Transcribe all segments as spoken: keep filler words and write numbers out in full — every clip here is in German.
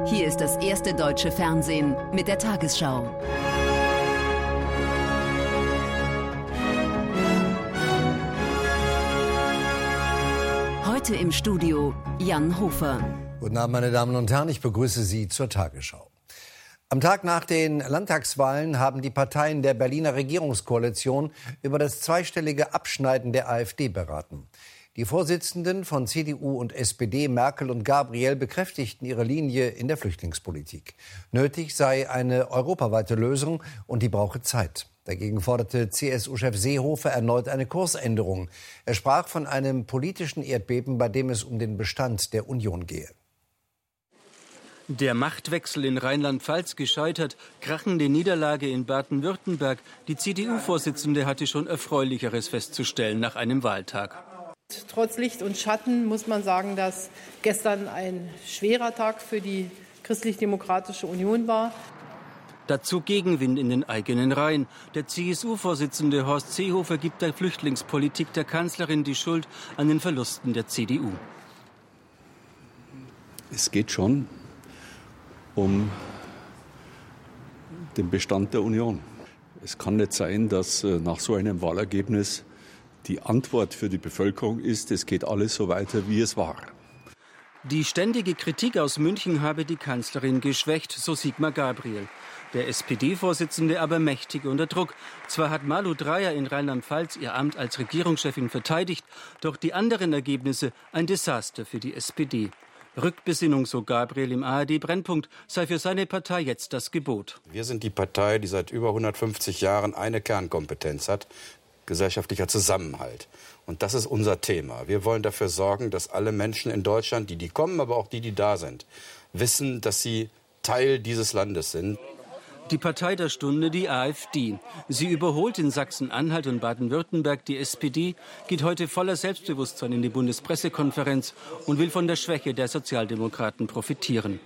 Hier ist das erste deutsche Fernsehen mit der Tagesschau. Heute im Studio Jan Hofer. Guten Abend, meine Damen und Herren, ich begrüße Sie zur Tagesschau. Am Tag nach den Landtagswahlen haben die Parteien der Berliner Regierungskoalition über das zweistellige Abschneiden der AfD beraten. Die Vorsitzenden von C D U und S P D, Merkel und Gabriel, bekräftigten ihre Linie in der Flüchtlingspolitik. Nötig sei eine europaweite Lösung und die brauche Zeit. Dagegen forderte C S U-Chef Seehofer erneut eine Kursänderung. Er sprach von einem politischen Erdbeben, bei dem es um den Bestand der Union gehe. Der Machtwechsel in Rheinland-Pfalz gescheitert, krachende Niederlage in Baden-Württemberg. Die C D U-Vorsitzende hatte schon Erfreulicheres festzustellen nach einem Wahltag. Trotz Licht und Schatten muss man sagen, dass gestern ein schwerer Tag für die Christlich-Demokratische Union war. Dazu Gegenwind in den eigenen Reihen. Der C S U-Vorsitzende Horst Seehofer gibt der Flüchtlingspolitik der Kanzlerin die Schuld an den Verlusten der C D U. Es geht schon um den Bestand der Union. Es kann nicht sein, dass nach so einem Wahlergebnis die Antwort für die Bevölkerung ist, es geht alles so weiter, wie es war. Die ständige Kritik aus München habe die Kanzlerin geschwächt, so Sigmar Gabriel. Der S P D-Vorsitzende aber mächtig unter Druck. Zwar hat Malu Dreyer in Rheinland-Pfalz ihr Amt als Regierungschefin verteidigt, doch die anderen Ergebnisse ein Desaster für die S P D. Rückbesinnung, so Gabriel im A R D-Brennpunkt, sei für seine Partei jetzt das Gebot. Wir sind die Partei, die seit über hundertfünfzig Jahren eine Kernkompetenz hat: gesellschaftlicher Zusammenhalt. Und das ist unser Thema. Wir wollen dafür sorgen, dass alle Menschen in Deutschland, die, die kommen, aber auch die, die da sind, wissen, dass sie Teil dieses Landes sind. Die Partei der Stunde, die AfD. Sie überholt in Sachsen-Anhalt und Baden-Württemberg die S P D, geht heute voller Selbstbewusstsein in die Bundespressekonferenz und will von der Schwäche der Sozialdemokraten profitieren.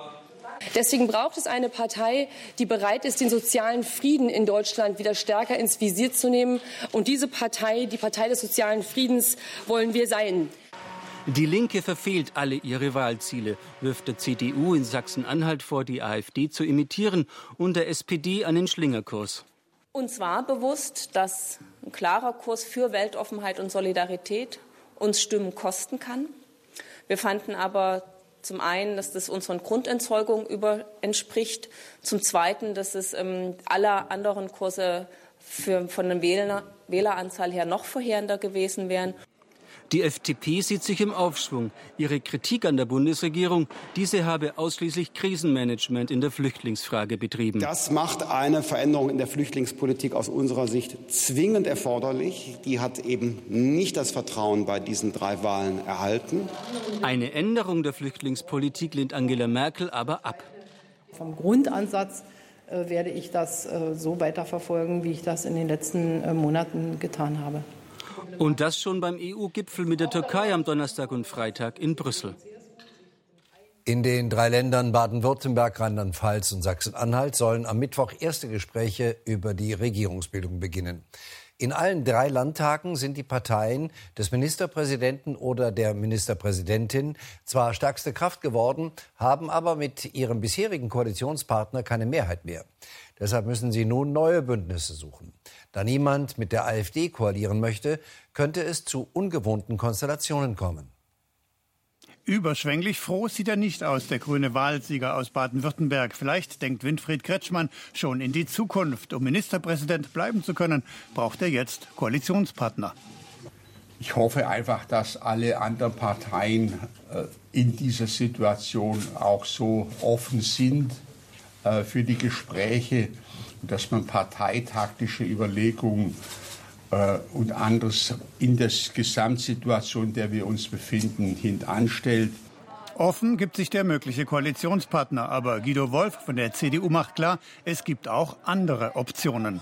Deswegen braucht es eine Partei, die bereit ist, den sozialen Frieden in Deutschland wieder stärker ins Visier zu nehmen. Und diese Partei, die Partei des sozialen Friedens, wollen wir sein. Die Linke verfehlt alle ihre Wahlziele, wirft der C D U in Sachsen-Anhalt vor, die AfD zu imitieren und der S P D einen Schlingerkurs. Uns war bewusst, dass ein klarer Kurs für Weltoffenheit und Solidarität uns Stimmen kosten kann. Wir fanden aber zum einen, dass das unseren Grundentzeugungen über entspricht. Zum Zweiten, dass es ähm, aller anderen Kurse für, von der Wähler, Wähleranzahl her noch verheerender gewesen wären. Die F D P sieht sich im Aufschwung. Ihre Kritik an der Bundesregierung, diese habe ausschließlich Krisenmanagement in der Flüchtlingsfrage betrieben. Das macht eine Veränderung in der Flüchtlingspolitik aus unserer Sicht zwingend erforderlich. Die hat eben nicht das Vertrauen bei diesen drei Wahlen erhalten. Eine Änderung der Flüchtlingspolitik lehnt Angela Merkel aber ab. Vom Grundansatz äh, werde ich das äh, so weiterverfolgen, wie ich das in den letzten äh, Monaten getan habe. Und das schon beim E U-Gipfel mit der Türkei am Donnerstag und Freitag in Brüssel. In den drei Ländern Baden-Württemberg, Rheinland-Pfalz und Sachsen-Anhalt sollen am Mittwoch erste Gespräche über die Regierungsbildung beginnen. In allen drei Landtagen sind die Parteien des Ministerpräsidenten oder der Ministerpräsidentin zwar stärkste Kraft geworden, haben aber mit ihrem bisherigen Koalitionspartner keine Mehrheit mehr. Deshalb müssen sie nun neue Bündnisse suchen. Da niemand mit der AfD koalieren möchte, könnte es zu ungewohnten Konstellationen kommen. Überschwänglich froh sieht er nicht aus, der grüne Wahlsieger aus Baden-Württemberg. Vielleicht denkt Winfried Kretschmann schon in die Zukunft. Um Ministerpräsident bleiben zu können, braucht er jetzt Koalitionspartner. Ich hoffe einfach, dass alle anderen Parteien äh, in dieser Situation auch so offen sind äh, für die Gespräche, dass man parteitaktische Überlegungen äh, und anderes in der Gesamtsituation, in der wir uns befinden, hintanstellt. Offen gibt sich der mögliche Koalitionspartner. Aber Guido Wolf von der C D U macht klar, es gibt auch andere Optionen.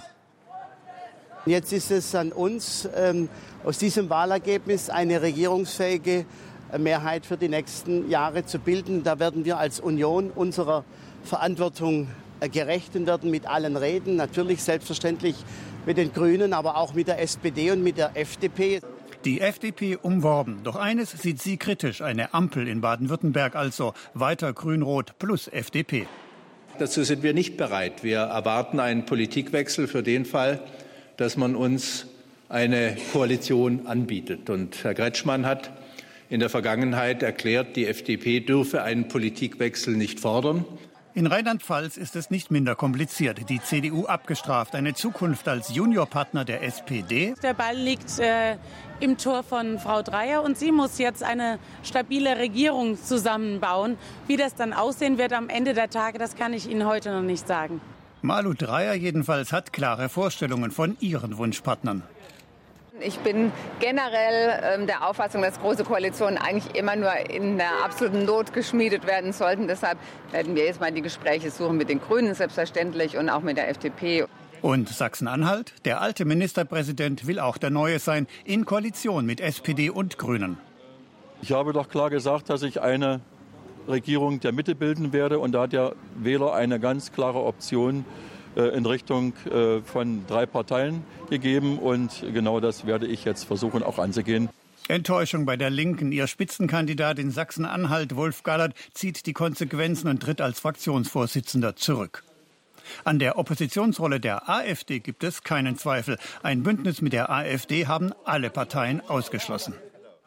Jetzt ist es an uns, ähm, aus diesem Wahlergebnis eine regierungsfähige Mehrheit für die nächsten Jahre zu bilden. Da werden wir als Union unserer Verantwortung gerecht und werden mit allen reden. Natürlich selbstverständlich mit den Grünen, aber auch mit der S P D und mit der F D P. Die F D P umworben. Doch eines sieht sie kritisch, eine Ampel in Baden-Württemberg, also weiter Grün-Rot plus F D P. Dazu sind wir nicht bereit. Wir erwarten einen Politikwechsel für den Fall, dass man uns eine Koalition anbietet. Und Herr Kretschmann hat in der Vergangenheit erklärt, die F D P dürfe einen Politikwechsel nicht fordern. In Rheinland-Pfalz ist es nicht minder kompliziert. Die C D U abgestraft, eine Zukunft als Juniorpartner der S P D. Der Ball liegt äh, im Tor von Frau Dreyer und sie muss jetzt eine stabile Regierung zusammenbauen. Wie das dann aussehen wird am Ende der Tage, das kann ich Ihnen heute noch nicht sagen. Malu Dreyer jedenfalls hat klare Vorstellungen von ihren Wunschpartnern. Ich bin generell ähm, der Auffassung, dass große Koalitionen eigentlich immer nur in der absoluten Not geschmiedet werden sollten. Deshalb werden wir jetzt mal die Gespräche suchen mit den Grünen selbstverständlich und auch mit der F D P. Und Sachsen-Anhalt? Der alte Ministerpräsident will auch der Neue sein, in Koalition mit S P D und Grünen. Ich habe doch klar gesagt, dass ich eine Regierung der Mitte bilden werde. Und da hat der Wähler eine ganz klare Option in Richtung von drei Parteien gegeben. Und genau das werde ich jetzt versuchen auch anzugehen. Enttäuschung bei der Linken. Ihr Spitzenkandidat in Sachsen-Anhalt, Wolf Gallert, zieht die Konsequenzen und tritt als Fraktionsvorsitzender zurück. An der Oppositionsrolle der AfD gibt es keinen Zweifel. Ein Bündnis mit der AfD haben alle Parteien ausgeschlossen.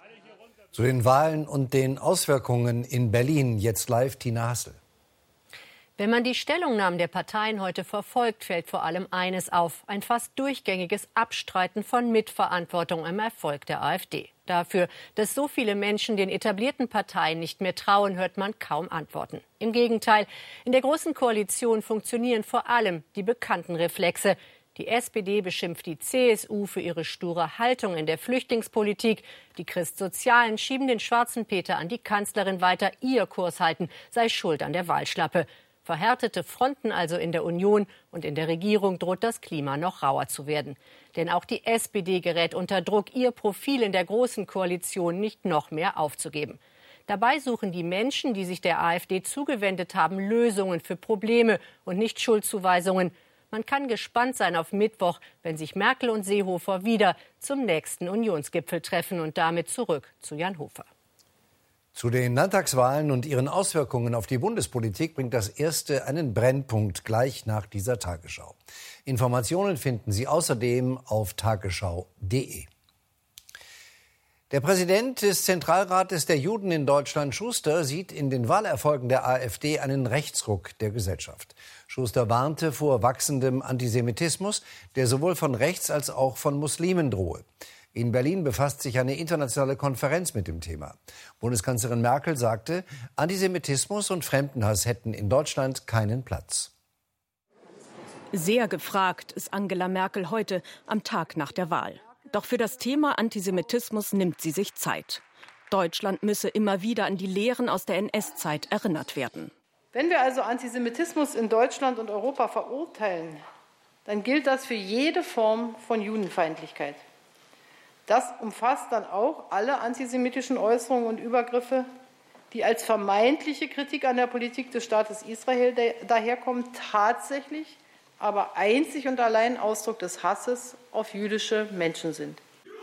Zu den Wahlen und den Auswirkungen in Berlin jetzt live Tina Hassel. Wenn man die Stellungnahmen der Parteien heute verfolgt, fällt vor allem eines auf: ein fast durchgängiges Abstreiten von Mitverantwortung am Erfolg der AfD. Dafür, dass so viele Menschen den etablierten Parteien nicht mehr trauen, hört man kaum Antworten. Im Gegenteil, in der Großen Koalition funktionieren vor allem die bekannten Reflexe. Die S P D beschimpft die C S U für ihre sture Haltung in der Flüchtlingspolitik. Die Christsozialen schieben den schwarzen Peter an die Kanzlerin weiter. Ihr Kurs halten sei schuld an der Wahlschlappe. Verhärtete Fronten also in der Union, und in der Regierung droht das Klima noch rauer zu werden. Denn auch die S P D gerät unter Druck, ihr Profil in der Großen Koalition nicht noch mehr aufzugeben. Dabei suchen die Menschen, die sich der AfD zugewendet haben, Lösungen für Probleme und nicht Schuldzuweisungen. Man kann gespannt sein auf Mittwoch, wenn sich Merkel und Seehofer wieder zum nächsten Unionsgipfel treffen, und damit zurück zu Jan Hofer. Zu den Landtagswahlen und ihren Auswirkungen auf die Bundespolitik bringt das Erste einen Brennpunkt gleich nach dieser Tagesschau. Informationen finden Sie außerdem auf tagesschau punkt de. Der Präsident des Zentralrates der Juden in Deutschland, Schuster, sieht in den Wahlerfolgen der AfD einen Rechtsruck der Gesellschaft. Schuster warnte vor wachsendem Antisemitismus, der sowohl von rechts als auch von Muslimen drohe. In Berlin befasst sich eine internationale Konferenz mit dem Thema. Bundeskanzlerin Merkel sagte, Antisemitismus und Fremdenhass hätten in Deutschland keinen Platz. Sehr gefragt ist Angela Merkel heute am Tag nach der Wahl. Doch für das Thema Antisemitismus nimmt sie sich Zeit. Deutschland müsse immer wieder an die Lehren aus der N S-Zeit erinnert werden. Wenn wir also Antisemitismus in Deutschland und Europa verurteilen, dann gilt das für jede Form von Judenfeindlichkeit. Das umfasst dann auch alle antisemitischen Äußerungen und Übergriffe, die als vermeintliche Kritik an der Politik des Staates Israel daherkommen, tatsächlich aber einzig und allein Ausdruck des Hasses auf jüdische Menschen sind.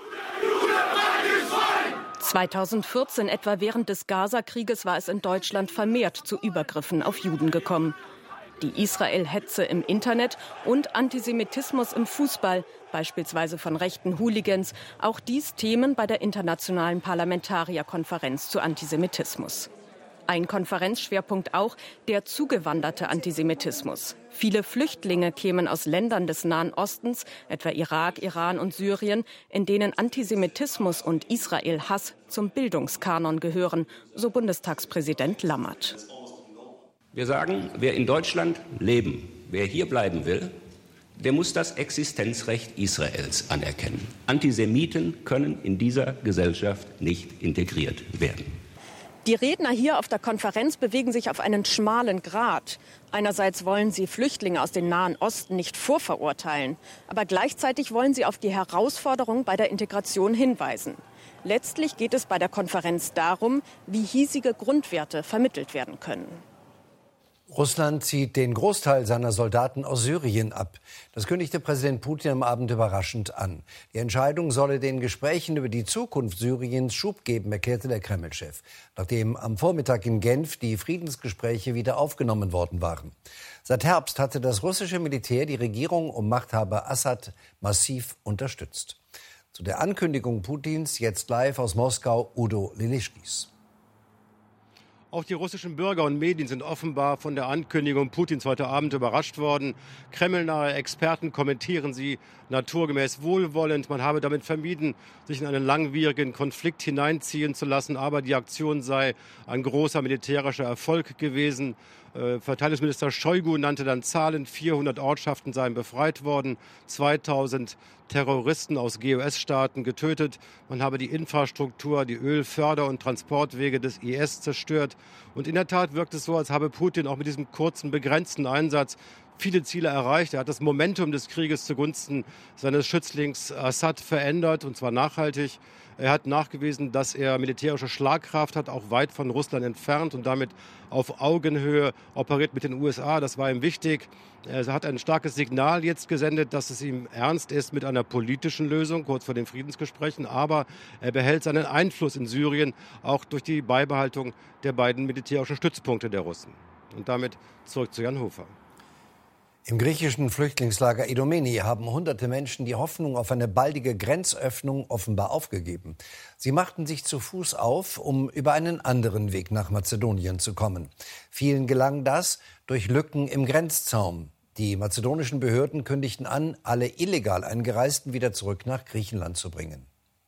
zweitausendvierzehn, etwa während des Gaza-Krieges, war es in Deutschland vermehrt zu Übergriffen auf Juden gekommen. Die Israel-Hetze im Internet und Antisemitismus im Fußball, beispielsweise von rechten Hooligans, auch dies Themen bei der Internationalen Parlamentarierkonferenz zu Antisemitismus. Ein Konferenzschwerpunkt auch der zugewanderte Antisemitismus. Viele Flüchtlinge kämen aus Ländern des Nahen Ostens, etwa Irak, Iran und Syrien, in denen Antisemitismus und Israel-Hass zum Bildungskanon gehören, so Bundestagspräsident Lammert. Wir sagen, wer in Deutschland leben, wer hier bleiben will, der muss das Existenzrecht Israels anerkennen. Antisemiten können in dieser Gesellschaft nicht integriert werden. Die Redner hier auf der Konferenz bewegen sich auf einen schmalen Grat. Einerseits wollen sie Flüchtlinge aus dem Nahen Osten nicht vorverurteilen, aber gleichzeitig wollen sie auf die Herausforderung bei der Integration hinweisen. Letztlich geht es bei der Konferenz darum, wie hiesige Grundwerte vermittelt werden können. Russland zieht den Großteil seiner Soldaten aus Syrien ab. Das kündigte Präsident Putin am Abend überraschend an. Die Entscheidung solle den Gesprächen über die Zukunft Syriens Schub geben, erklärte der Kreml-Chef, nachdem am Vormittag in Genf die Friedensgespräche wieder aufgenommen worden waren. Seit Herbst hatte das russische Militär die Regierung um Machthaber Assad massiv unterstützt. Zu der Ankündigung Putins jetzt live aus Moskau Udo Lilischkis. Auch die russischen Bürger und Medien sind offenbar von der Ankündigung Putins heute Abend überrascht worden. Kremlnahe Experten kommentieren sie naturgemäß wohlwollend. Man habe damit vermieden, sich in einen langwierigen Konflikt hineinziehen zu lassen. Aber die Aktion sei ein großer militärischer Erfolg gewesen. Äh, Verteidigungsminister Shoigu nannte dann Zahlen. vierhundert Ortschaften seien befreit worden. zweitausend Terroristen aus G O S-Staaten getötet. Man habe die Infrastruktur, die Ölförder- und Transportwege des I S zerstört. Und in der Tat wirkt es so, als habe Putin auch mit diesem kurzen, begrenzten Einsatz viele Ziele erreicht. Er hat das Momentum des Krieges zugunsten seines Schützlings Assad verändert, und zwar nachhaltig. Er hat nachgewiesen, dass er militärische Schlagkraft hat, auch weit von Russland entfernt und damit auf Augenhöhe operiert mit den U S A. Das war ihm wichtig. Er hat ein starkes Signal jetzt gesendet, dass es ihm ernst ist mit einer politischen Lösung, kurz vor den Friedensgesprächen. Aber er behält seinen Einfluss in Syrien, auch durch die Beibehaltung der beiden militärischen Stützpunkte der Russen. Und damit zurück zu Jan Hofer. Im griechischen Flüchtlingslager Idomeni haben hunderte Menschen die Hoffnung auf eine baldige Grenzöffnung offenbar aufgegeben. Sie machten sich zu Fuß auf, um über einen anderen Weg nach Mazedonien zu kommen. Vielen gelang das durch Lücken im Grenzzaun. Die mazedonischen Behörden kündigten an, alle illegal Eingereisten wieder zurück nach Griechenland zu bringen.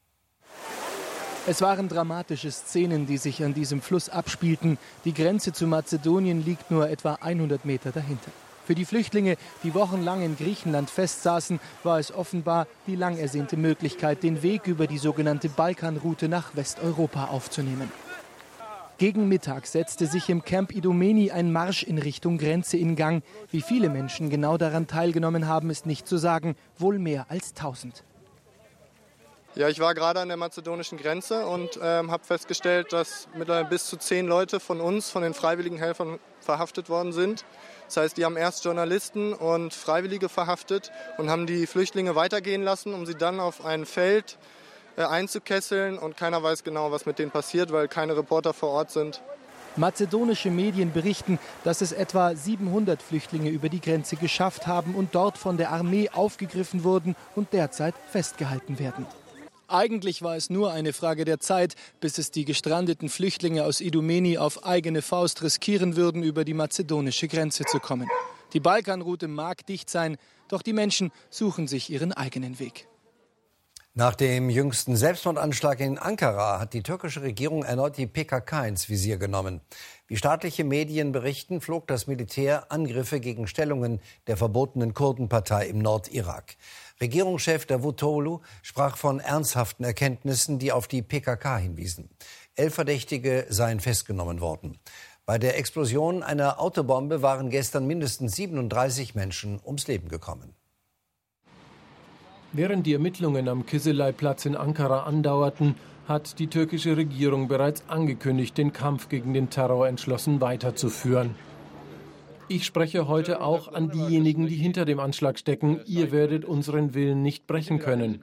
Es waren dramatische Szenen, die sich an diesem Fluss abspielten. Die Grenze zu Mazedonien liegt nur etwa hundert Meter dahinter. Für die Flüchtlinge, die wochenlang in Griechenland festsaßen, war es offenbar die lang ersehnte Möglichkeit, den Weg über die sogenannte Balkanroute nach Westeuropa aufzunehmen. Gegen Mittag setzte sich im Camp Idomeni ein Marsch in Richtung Grenze in Gang. Wie viele Menschen genau daran teilgenommen haben, ist nicht zu sagen, wohl mehr als tausend. Ja, ich war gerade an der mazedonischen Grenze und ähm, habe festgestellt, dass mittlerweile bis zu zehn Leute von uns, von den freiwilligen Helfern, verhaftet worden sind. Das heißt, die haben erst Journalisten und Freiwillige verhaftet und haben die Flüchtlinge weitergehen lassen, um sie dann auf ein Feld äh, einzukesseln. Und keiner weiß genau, was mit denen passiert, weil keine Reporter vor Ort sind. Mazedonische Medien berichten, dass es etwa siebenhundert Flüchtlinge über die Grenze geschafft haben und dort von der Armee aufgegriffen wurden und derzeit festgehalten werden. Eigentlich war es nur eine Frage der Zeit, bis es die gestrandeten Flüchtlinge aus Idomeni auf eigene Faust riskieren würden, über die mazedonische Grenze zu kommen. Die Balkanroute mag dicht sein, doch die Menschen suchen sich ihren eigenen Weg. Nach dem jüngsten Selbstmordanschlag in Ankara hat die türkische Regierung erneut die P K K ins Visier genommen. Wie staatliche Medien berichten, flog das Militär Angriffe gegen Stellungen der verbotenen Kurdenpartei im Nordirak. Regierungschef Davutoglu sprach von ernsthaften Erkenntnissen, die auf die P K K hinwiesen. Elf Verdächtige seien festgenommen worden. Bei der Explosion einer Autobombe waren gestern mindestens siebenunddreißig Menschen ums Leben gekommen. Während die Ermittlungen am Kızılay-Platz in Ankara andauerten, hat die türkische Regierung bereits angekündigt, den Kampf gegen den Terror entschlossen weiterzuführen. Ich spreche heute auch an diejenigen, die hinter dem Anschlag stecken. Ihr werdet unseren Willen nicht brechen können.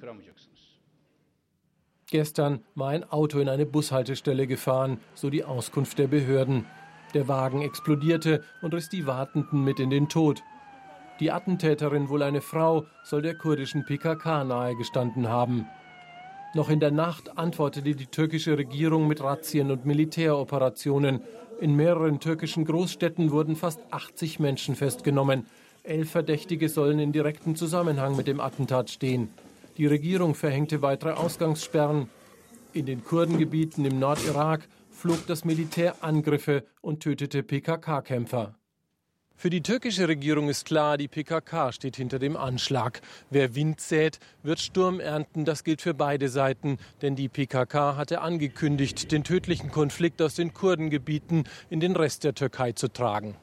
Gestern war ein Auto in eine Bushaltestelle gefahren, so die Auskunft der Behörden. Der Wagen explodierte und riss die Wartenden mit in den Tod. Die Attentäterin, wohl eine Frau, soll der kurdischen P K K nahegestanden haben. Noch in der Nacht antwortete die türkische Regierung mit Razzien und Militäroperationen. In mehreren türkischen Großstädten wurden fast achtzig Menschen festgenommen. Elf Verdächtige sollen in direktem Zusammenhang mit dem Attentat stehen. Die Regierung verhängte weitere Ausgangssperren. In den Kurdengebieten im Nordirak flog das Militär Angriffe und tötete P K K-Kämpfer. Für die türkische Regierung ist klar, die P K K steht hinter dem Anschlag. Wer Wind sät, wird Sturm ernten. Das gilt für beide Seiten. Denn die P K K hatte angekündigt, den tödlichen Konflikt aus den Kurdengebieten in den Rest der Türkei zu tragen.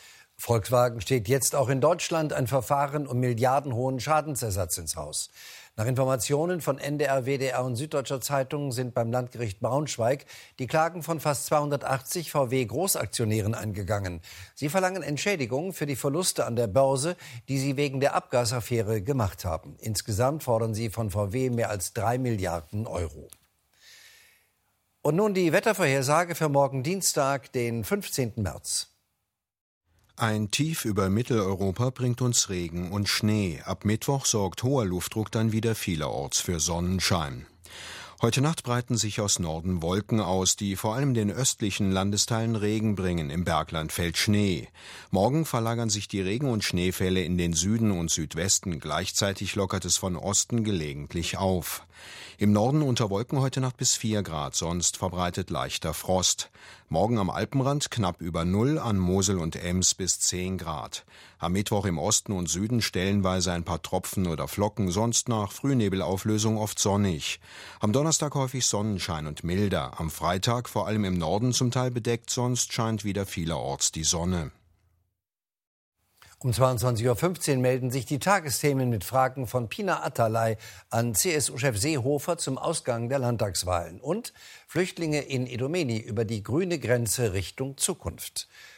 Volkswagen steht jetzt auch in Deutschland ein Verfahren um milliardenhohen Schadensersatz ins Haus. Nach Informationen von N D R, W D R und Süddeutscher Zeitung sind beim Landgericht Braunschweig die Klagen von fast zweihundertachtzig V W-Großaktionären eingegangen. Sie verlangen Entschädigung für die Verluste an der Börse, die sie wegen der Abgasaffäre gemacht haben. Insgesamt fordern sie von V W mehr als drei Milliarden Euro. Und nun die Wettervorhersage für morgen Dienstag, den fünfzehnten März. Ein Tief über Mitteleuropa bringt uns Regen und Schnee. Ab Mittwoch sorgt hoher Luftdruck dann wieder vielerorts für Sonnenschein. Heute Nacht breiten sich aus Norden Wolken aus, die vor allem den östlichen Landesteilen Regen bringen. Im Bergland fällt Schnee. Morgen verlagern sich die Regen- und Schneefälle in den Süden und Südwesten. Gleichzeitig lockert es von Osten gelegentlich auf. Im Norden unter Wolken heute Nacht bis vier Grad, sonst verbreitet leichter Frost. Morgen am Alpenrand knapp über Null, an Mosel und Ems bis zehn Grad. Am Mittwoch im Osten und Süden stellenweise ein paar Tropfen oder Flocken, sonst nach Frühnebelauflösung oft sonnig. Am Donnerstag häufig Sonnenschein und milder. Am Freitag vor allem im Norden zum Teil bedeckt, sonst scheint wieder vielerorts die Sonne. Um zweiundzwanzig Uhr fünfzehn melden sich die Tagesthemen mit Fragen von Pina Atalay an C S U-Chef Seehofer zum Ausgang der Landtagswahlen und Flüchtlinge in Idomeni über die grüne Grenze Richtung Zukunft.